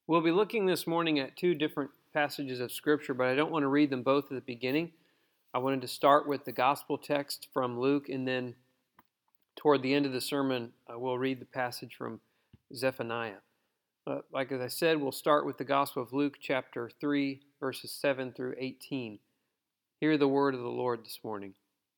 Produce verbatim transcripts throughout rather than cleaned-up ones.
We'll be looking this morning at two different passages of Scripture, but I don't want to read them both at the beginning. I wanted to start with the gospel text from Luke, and then toward the end of the sermon, I will read the passage from Zephaniah. But like as I said, we'll start with the Gospel of Luke, chapter three, verses seven through eighteen. Hear the word of the Lord this morning.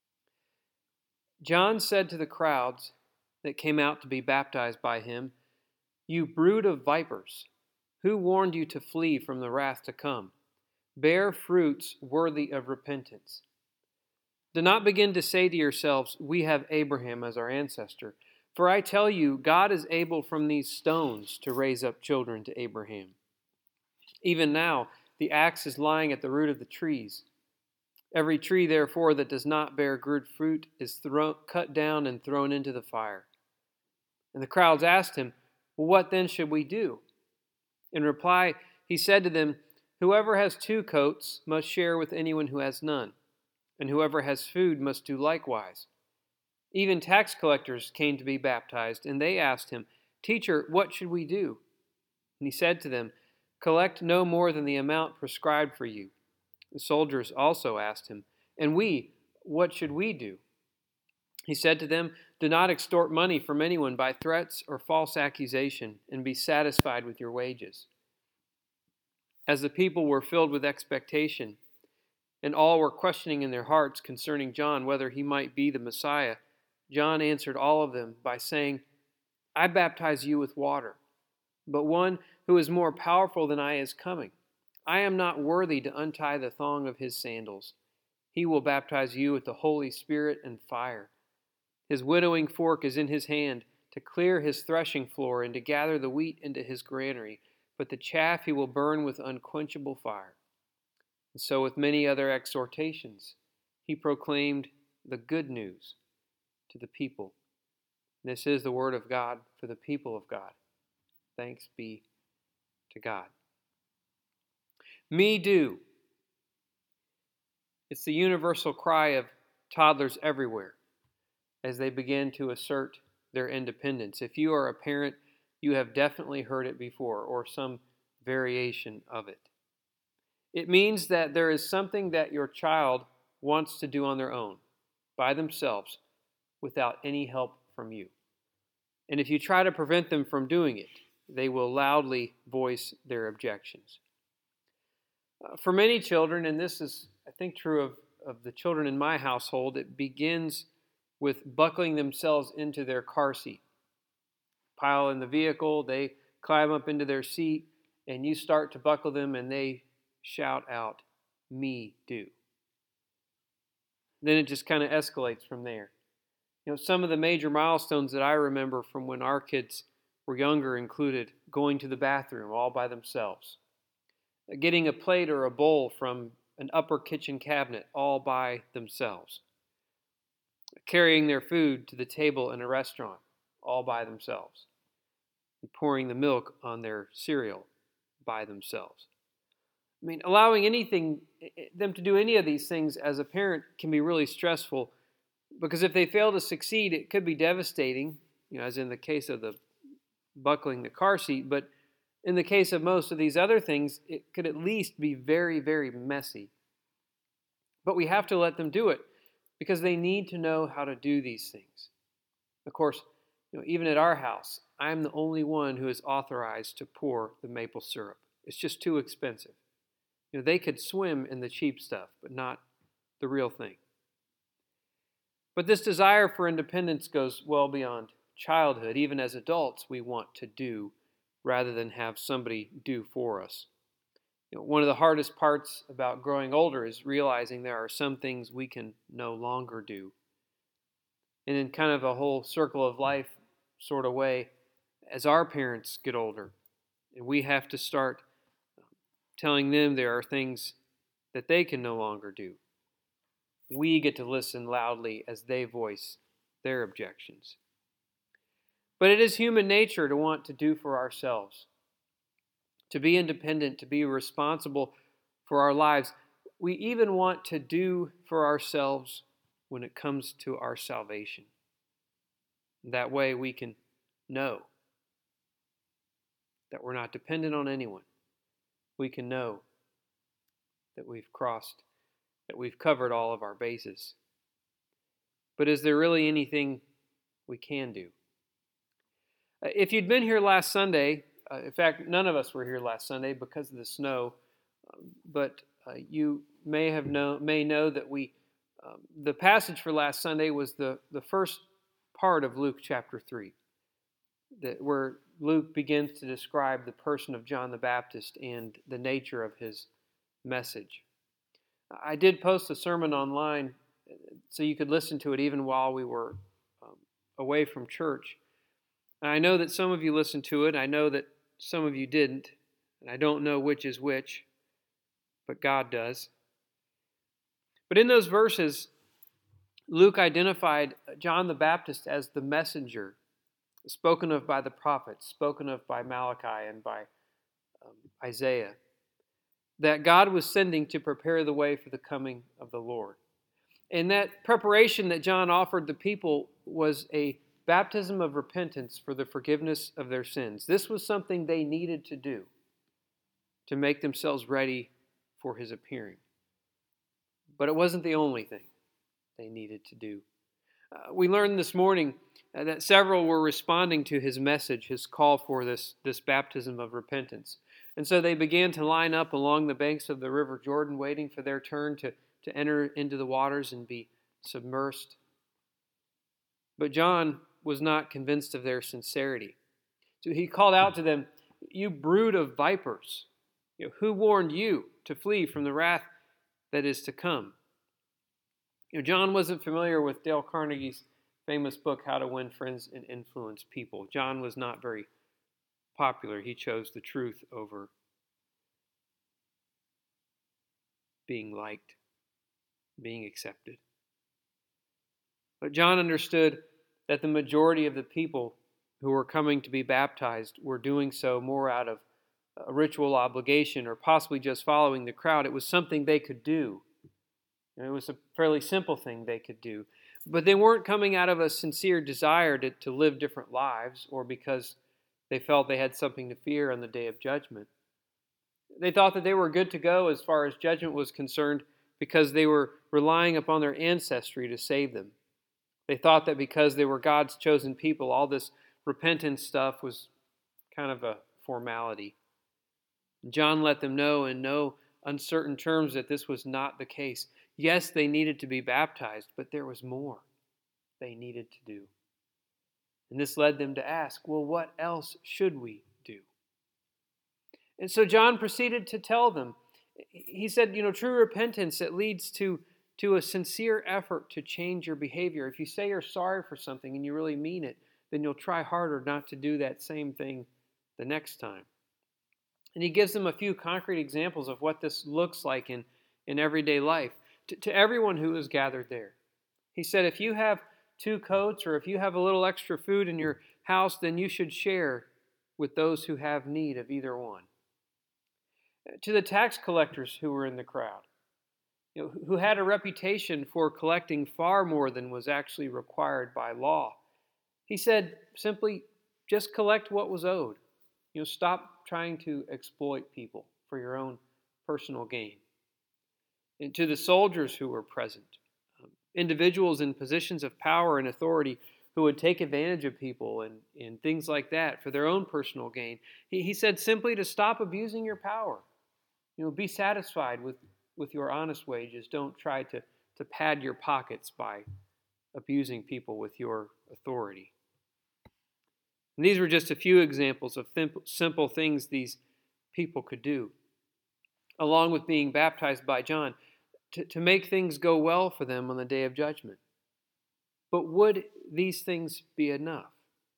John said to the crowds that came out to be baptized by him, "You brood of vipers, who warned you to flee from the wrath to come? Bear fruits worthy of repentance. Do not begin to say to yourselves, 'We have Abraham as our ancestor.' For I tell you, God is able from these stones to raise up children to Abraham. Even now, the axe is lying at the root of the trees. Every tree, therefore, that does not bear good fruit is thrown, cut down and thrown into the fire." And the crowds asked him, "Well, what then should we do?" In reply, he said to them, "Whoever has two coats must share with anyone who has none, and whoever has food must do likewise." Even tax collectors came to be baptized, and they asked him, "Teacher, what should we do?" And he said to them, "Collect no more than the amount prescribed for you." The soldiers also asked him, "And we, what should we do?" He said to them, "Do not extort money from anyone by threats or false accusation, and be satisfied with your wages." As the people were filled with expectation, and all were questioning in their hearts concerning John whether he might be the Messiah, John answered all of them by saying, "I baptize you with water, but one who is more powerful than I is coming. I am not worthy to untie the thong of his sandals. He will baptize you with the Holy Spirit and fire. His winnowing fork is in his hand to clear his threshing floor and to gather the wheat into his granary, but the chaff he will burn with unquenchable fire." And so with many other exhortations, he proclaimed the good news to the people. This is the word of God for the people of God. Thanks be to God. Me do. It's the universal cry of toddlers everywhere as they begin to assert their independence. If you are a parent, you have definitely heard it before, or some variation of it. It means that there is something that your child wants to do on their own, by themselves, without any help from you. And if you try to prevent them from doing it, they will loudly voice their objections. Uh, for many children, and this is, I think, true of, of the children in my household, it begins with buckling themselves into their car seat. Pile in the vehicle, they climb up into their seat, and you start to buckle them, and they shout out, "Me do." Then it just kind of escalates from there. You know, some of the major milestones that I remember from when our kids were younger included going to the bathroom all by themselves, getting a plate or a bowl from an upper kitchen cabinet all by themselves, carrying their food to the table in a restaurant all by themselves, and pouring the milk on their cereal by themselves. I mean, allowing anything, them to do any of these things as a parent can be really stressful, because if they fail to succeed, it could be devastating, you know, as in the case of the buckling the car seat. But in the case of most of these other things, it could at least be very, very messy. But we have to let them do it because they need to know how to do these things. Of course, you know, even at our house, I'm the only one who is authorized to pour the maple syrup. It's just too expensive. You know, they could swim in the cheap stuff, but not the real thing. But this desire for independence goes well beyond childhood. Even as adults, we want to do rather than have somebody do for us. You know, one of the hardest parts about growing older is realizing there are some things we can no longer do. And in kind of a whole circle of life sort of way, as our parents get older, and we have to start telling them there are things that they can no longer do, we get to listen loudly as they voice their objections. But it is human nature to want to do for ourselves, to be independent, to be responsible for our lives. We even want to do for ourselves when it comes to our salvation. That way we can know that we're not dependent on anyone, we can know that we've crossed, that we've covered all of our bases. But is there really anything we can do? If you'd been here last Sunday, uh, in fact, none of us were here last Sunday because of the snow, um, but uh, you may have know, may know that we, um, the passage for last Sunday was the, the first part of Luke chapter three, that where Luke begins to describe the person of John the Baptist and the nature of his message. I did post a sermon online so you could listen to it even while we were um, away from church. And I know that some of you listened to it. I know that some of you didn't. And I don't know which is which, but God does. But in those verses, Luke identified John the Baptist as the messenger, spoken of by the prophets, spoken of by Malachi and by um, Isaiah, that God was sending to prepare the way for the coming of the Lord. And that preparation that John offered the people was a baptism of repentance for the forgiveness of their sins. This was something they needed to do to make themselves ready for his appearing. But it wasn't the only thing they needed to do. Uh, we learned this morning uh, that several were responding to his message, his call for this, this baptism of repentance. And so they began to line up along the banks of the River Jordan, waiting for their turn to, to enter into the waters and be submersed. But John was not convinced of their sincerity. So he called out to them, "You brood of vipers, you know, who warned you to flee from the wrath that is to come?" You know, John wasn't familiar with Dale Carnegie's famous book, How to Win Friends and Influence People. John was not very popular. He chose the truth over being liked, being accepted. But John understood that the majority of the people who were coming to be baptized were doing so more out of a ritual obligation or possibly just following the crowd. It was something they could do. It was a fairly simple thing they could do. But they weren't coming out of a sincere desire to, to live different lives or because they felt they had something to fear on the day of judgment. They thought that they were good to go as far as judgment was concerned because they were relying upon their ancestry to save them. They thought that because they were God's chosen people, all this repentance stuff was kind of a formality. John let them know in no uncertain terms that this was not the case. Yes, they needed to be baptized, but there was more they needed to do. And this led them to ask, well, what else should we do? And so John proceeded to tell them. He said, you know, true repentance, it leads to, to a sincere effort to change your behavior. If you say you're sorry for something and you really mean it, then you'll try harder not to do that same thing the next time. And he gives them a few concrete examples of what this looks like in, in everyday life to, to everyone who is gathered there. He said, if you have two coats or if you have a little extra food in your house, then you should share with those who have need of either one. To the tax collectors who were in the crowd, you know, who had a reputation for collecting far more than was actually required by law, he said simply, just collect what was owed. You know, stop trying to exploit people for your own personal gain. And to the soldiers who were present, um, individuals in positions of power and authority who would take advantage of people and, and things like that for their own personal gain, he, he said simply to stop abusing your power. You know, be satisfied with, with your honest wages. Don't try to, to pad your pockets by abusing people with your authority. And these were just a few examples of simple things these people could do, along with being baptized by John, to, to make things go well for them on the day of judgment. But would these things be enough?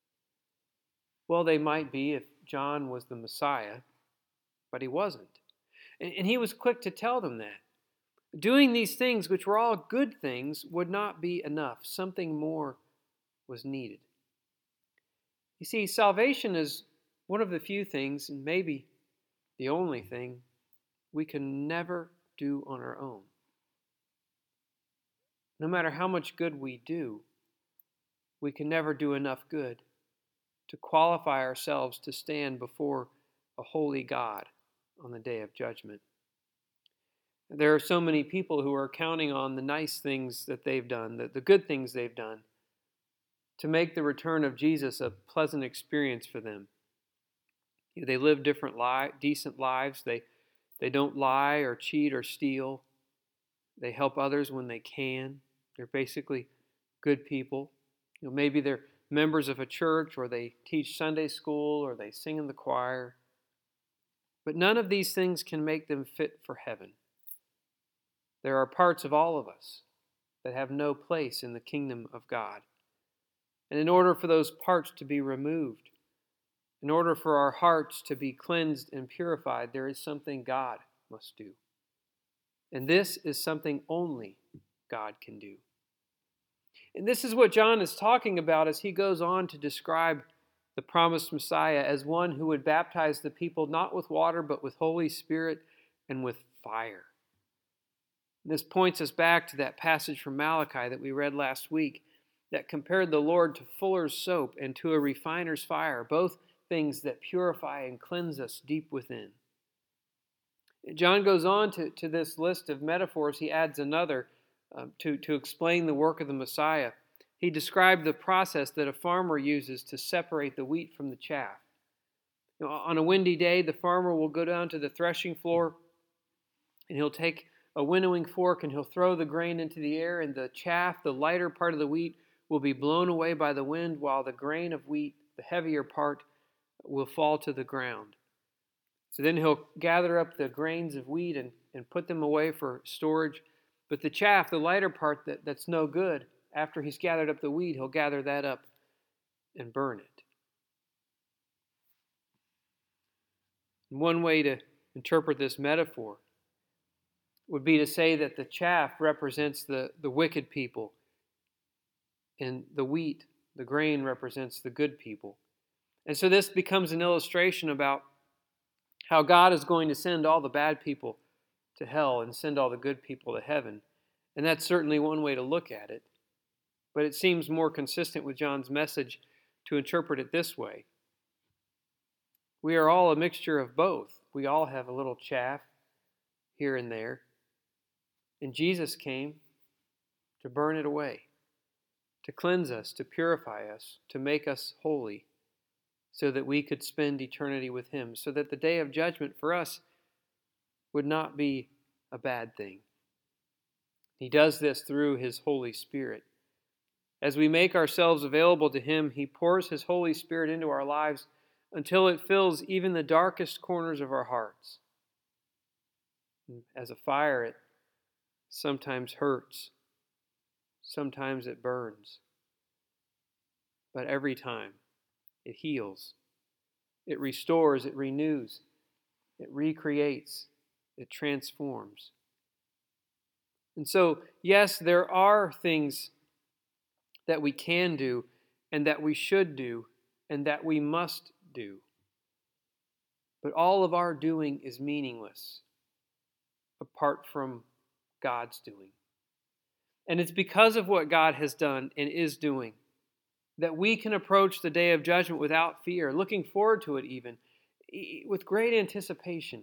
Well, they might be if John was the Messiah, but he wasn't. And, and he was quick to tell them that. Doing these things, which were all good things, would not be enough. Something more was needed. You see, salvation is one of the few things, and maybe the only thing, we can never do on our own. No matter how much good we do, we can never do enough good to qualify ourselves to stand before a holy God on the day of judgment. There are so many people who are counting on the nice things that they've done, the, the good things they've done, to make the return of Jesus a pleasant experience for them. They live different li- decent lives. They, they don't lie or cheat or steal. They help others when they can. They're basically good people. You know, maybe they're members of a church, or they teach Sunday school, or they sing in the choir. But none of these things can make them fit for heaven. There are parts of all of us that have no place in the kingdom of God. And in order for those parts to be removed, in order for our hearts to be cleansed and purified, there is something God must do. And this is something only God can do. And this is what John is talking about as he goes on to describe the promised Messiah as one who would baptize the people not with water, but with Holy Spirit and with fire. And this points us back to that passage from Malachi that we read last week that compared the Lord to fuller's soap and to a refiner's fire, both things that purify and cleanse us deep within. John goes on to, to this list of metaphors. He adds another uh, to, to explain the work of the Messiah. He described the process that a farmer uses to separate the wheat from the chaff. You know, on a windy day, the farmer will go down to the threshing floor, and he'll take a winnowing fork and he'll throw the grain into the air, and the chaff, the lighter part of the wheat, will be blown away by the wind, while the grain of wheat, the heavier part, will fall to the ground. So then he'll gather up the grains of wheat and, and put them away for storage. But the chaff, the lighter part that, that's no good, after he's gathered up the wheat, he'll gather that up and burn it. And one way to interpret this metaphor would be to say that the chaff represents the, the wicked people, and the wheat, the grain, represents the good people. And so this becomes an illustration about how God is going to send all the bad people to hell and send all the good people to heaven. And that's certainly one way to look at it. But it seems more consistent with John's message to interpret it this way. We are all a mixture of both. We all have a little chaff here and there. And Jesus came to burn it away, to cleanse us, to purify us, to make us holy, so that we could spend eternity with Him, so that the day of judgment for us would not be a bad thing. He does this through His Holy Spirit. As we make ourselves available to Him, He pours His Holy Spirit into our lives until it fills even the darkest corners of our hearts. As a fire, it sometimes hurts, sometimes it burns, but every time it heals, it restores, it renews, it recreates, it transforms. And so, yes, there are things that we can do and that we should do and that we must do. But all of our doing is meaningless apart from God's doing. And it's because of what God has done and is doing that we can approach the day of judgment without fear, looking forward to it even, with great anticipation.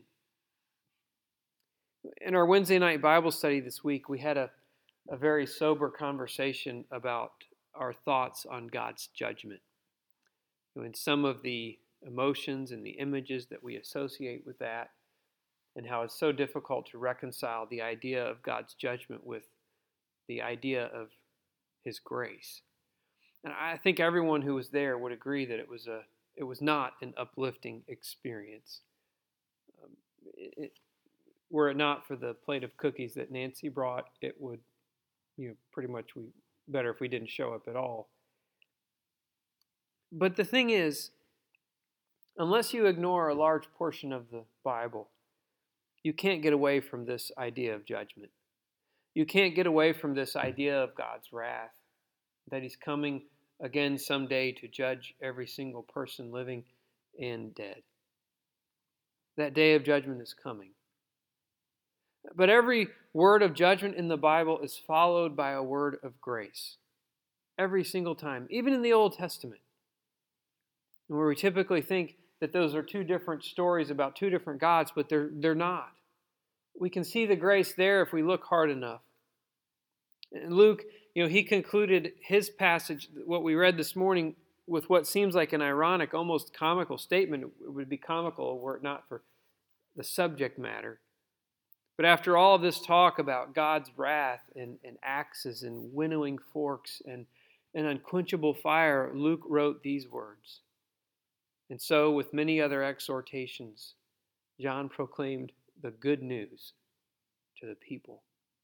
In our Wednesday night Bible study this week, we had a, a very sober conversation about our thoughts on God's judgment. And some of the emotions and the images that we associate with that, and how it's so difficult to reconcile the idea of God's judgment with the idea of His grace. And I think everyone who was there would agree that it was a it was not an uplifting experience. Um, it, it, were it not for the plate of cookies that Nancy brought, it would, you know, pretty much we better if we didn't show up at all. But the thing is, unless you ignore a large portion of the Bible, you can't get away from this idea of judgment. You can't get away from this idea of God's wrath, that He's coming again someday to judge every single person living and dead. That day of judgment is coming. But every word of judgment in the Bible is followed by a word of grace. Every single time, even in the Old Testament, where we typically think that those are two different stories about two different gods, but they're, they're not. We can see the grace there if we look hard enough. And Luke, you know, he concluded his passage, what we read this morning, with what seems like an ironic, almost comical statement. It would be comical were it not for the subject matter. But after all this talk about God's wrath and, and axes and winnowing forks and an unquenchable fire, Luke wrote these words. And so, with many other exhortations, John proclaimed the good news to the people.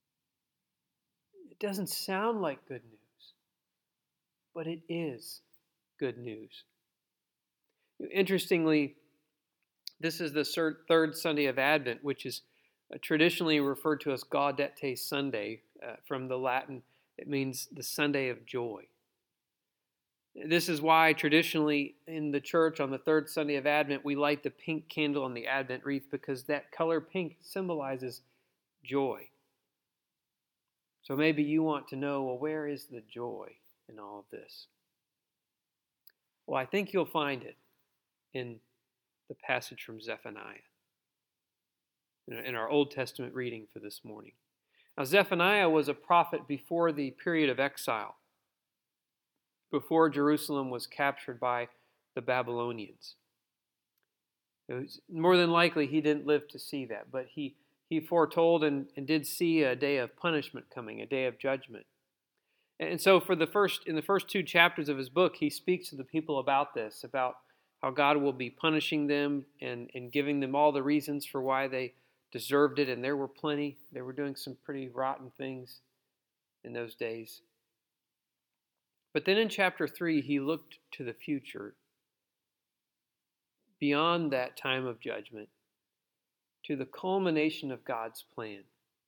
It doesn't sound like good news, but it is good news. Interestingly, this is the third Sunday of Advent, which is traditionally referred to as Gaudete Sunday. Uh, from the Latin, it means the Sunday of joy. This is why traditionally in the church on the third Sunday of Advent, we light the pink candle on the Advent wreath, because that color pink symbolizes joy. So maybe you want to know, well, where is the joy in all of this? Well, I think you'll find it in the passage from Zephaniah, in our Old Testament reading for this morning. Now, Zephaniah was a prophet before the period of exile, before Jerusalem was captured by the Babylonians. It was, more than likely, he didn't live to see that, but he, he foretold and, and did see a day of punishment coming, a day of judgment. And so for the first, in the first two chapters of his book, he speaks to the people about this, about how God will be punishing them and, and giving them all the reasons for why they deserved it, and there were plenty. They were doing some pretty rotten things in those days. But then in chapter three, he looked to the future, beyond that time of judgment, to the culmination of God's plan.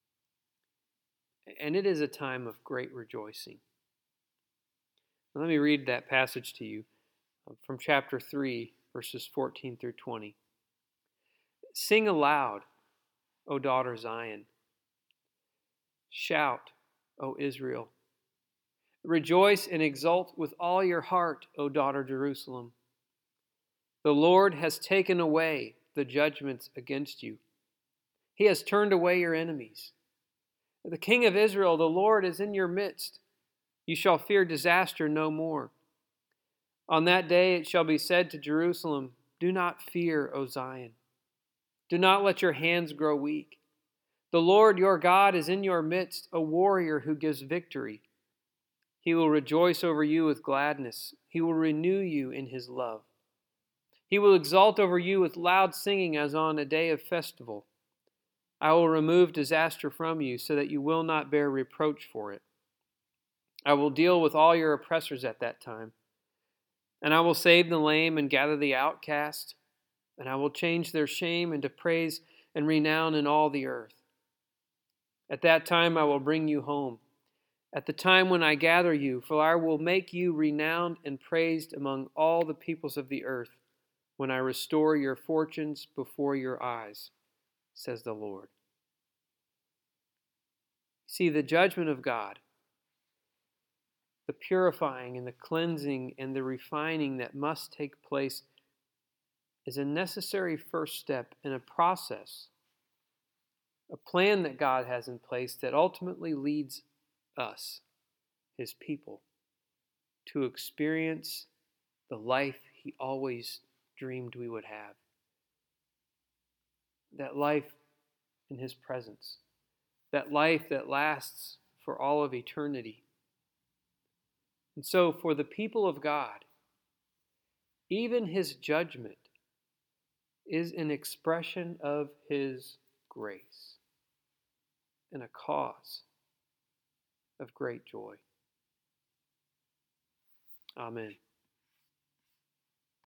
And it is a time of great rejoicing. Let me read that passage to you from chapter three, verses fourteen through twenty. Sing aloud, O daughter Zion. Shout, O Israel. Rejoice and exult with all your heart, O daughter Jerusalem. The Lord has taken away the judgments against you. He has turned away your enemies. The King of Israel, the Lord, is in your midst. You shall fear disaster no more. On that day it shall be said to Jerusalem, do not fear, O Zion. Do not let your hands grow weak. The Lord your God is in your midst, a warrior who gives victory. He will rejoice over you with gladness. He will renew you in his love. He will exult over you with loud singing as on a day of festival. I will remove disaster from you so that you will not bear reproach for it. I will deal with all your oppressors at that time. And I will save the lame and gather the outcast. And I will change their shame into praise and renown in all the earth. At that time I will bring you home. At the time when I gather you, for I will make you renowned and praised among all the peoples of the earth, when I restore your fortunes before your eyes, says the Lord. See, the judgment of God, the purifying and the cleansing and the refining that must take place, is a necessary first step in a process, a plan that God has in place that ultimately leads us, his people, to experience the life he always dreamed we would have. That life in his presence. That life that lasts for all of eternity. And so for the people of God, even his judgment is an expression of his grace and a cause of great joy. Amen.